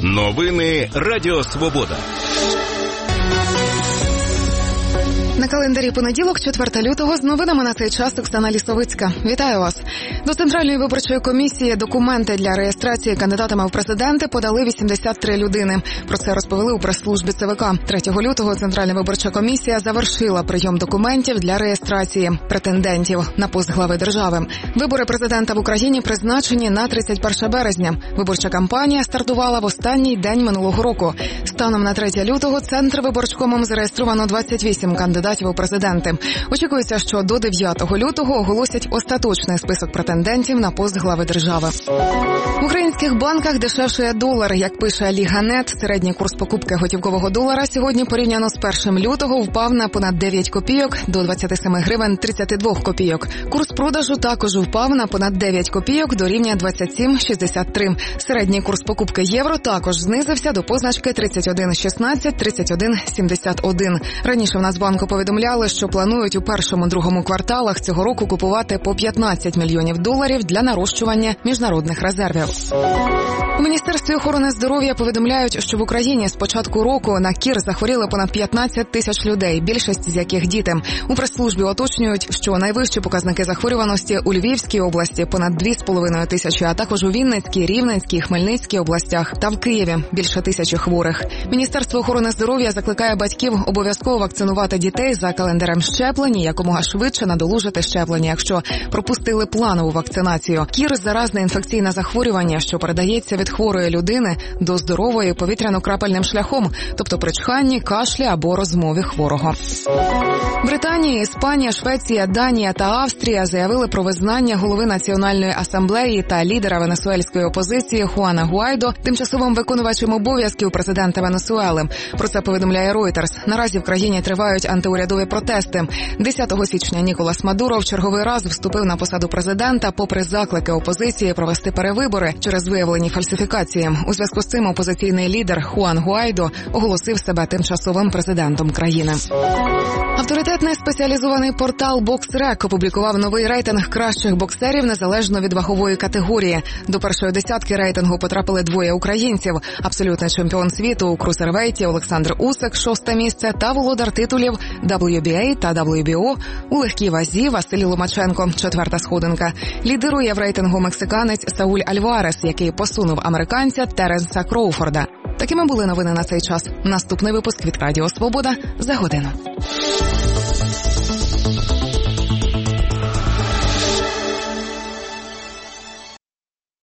Новини Радіо Свобода. На календарі понеділок, 4 лютого, з новинами на цей час Оксана Лісовицька. Вітаю вас. До Центральної виборчої комісії документи для реєстрації кандидатами в президенти подали 83 людини. Про це розповіли у прес-службі ЦВК. 3 лютого Центральна виборча комісія завершила прийом документів для реєстрації претендентів на пост глави держави. Вибори президента в Україні призначені на 31 березня. Виборча кампанія стартувала в останній день минулого року. Станом на 3 лютого Центрвиборчкомом зареєстровано 28 кандидатів у президенти. Очікується, що до 9 лютого оголосять остаточний список претендентів на пост глави держави. В українських банках дешевшає долар. Як пише Ліга.нет, середній курс покупки готівкового долара сьогодні порівняно з 1 лютого впав на понад 9 копійок до 27 гривень 32 копійок. Курс продажу також впав на понад 9 копійок до рівня 27,63. Середній курс покупки євро також знизився до позначки 31,16-31,71. Раніше в Нацбанку повідомляли, що планують у першому-другому кварталах цього року купувати по 15 мільйонів доларів для нарощування міжнародних резервів. У Міністерстві охорони здоров'я повідомляють, що в Україні з початку року на кір захворіли понад 15 тисяч людей, більшість з яких діти. У прес-службі уточнюють, що найвищі показники захворюваності у Львівській області – понад 2,5 тисячі, а також у Вінницькій, Рівненській, Хмельницькій областях та в Києві – більше 1000 хворих. Міністерство охорони здоров'я закликає батьків обов'язково вакцинувати дітей за календарем щеплень і якомога швидше надолужити щеплення, якщо пропустили планову вакцинацію. Кір – заразне інфекційне захворювання, що передається від хворої людини до здорової повітряно-крапельним шляхом, тобто при чханні, кашлі або розмові хворого. Британія, Іспанія, Швеція, Данія та Австрія заявили про визнання голови Національної асамблеї та лідера венесуельської опозиції Хуана Гуайдо тимчасовим виконувачем обов'язків президента Венесуели. Про це повідомляє Reuters. Наразі в країні тривають антиурядові протести. 10 січня Ніколас Мадуро в черговий раз вступив на посаду президента попри заклики опозиції провести перевибори через виявлені фальсифікації. У зв'язку з цим опозиційний лідер Хуан Гуайдо оголосив себе тимчасовим президентом країни. Авторитетний спеціалізований портал BoxRec опублікував новий рейтинг кращих боксерів незалежно від вагової категорії. До першої десятки рейтингу потрапили двоє українців. Абсолютний чемпіон світу у крузервейті Олександр Усик, 6 місце, та володар титулів WBA та WBO у легкій вазі Василій Ломаченко, 4 сходинка. Лідирує в рейтингу мексиканець Сауль Альварес, який посунув американця Теренса Кроуфорда. Такими були новини на цей час. Наступний випуск від Радіо Свобода за годину.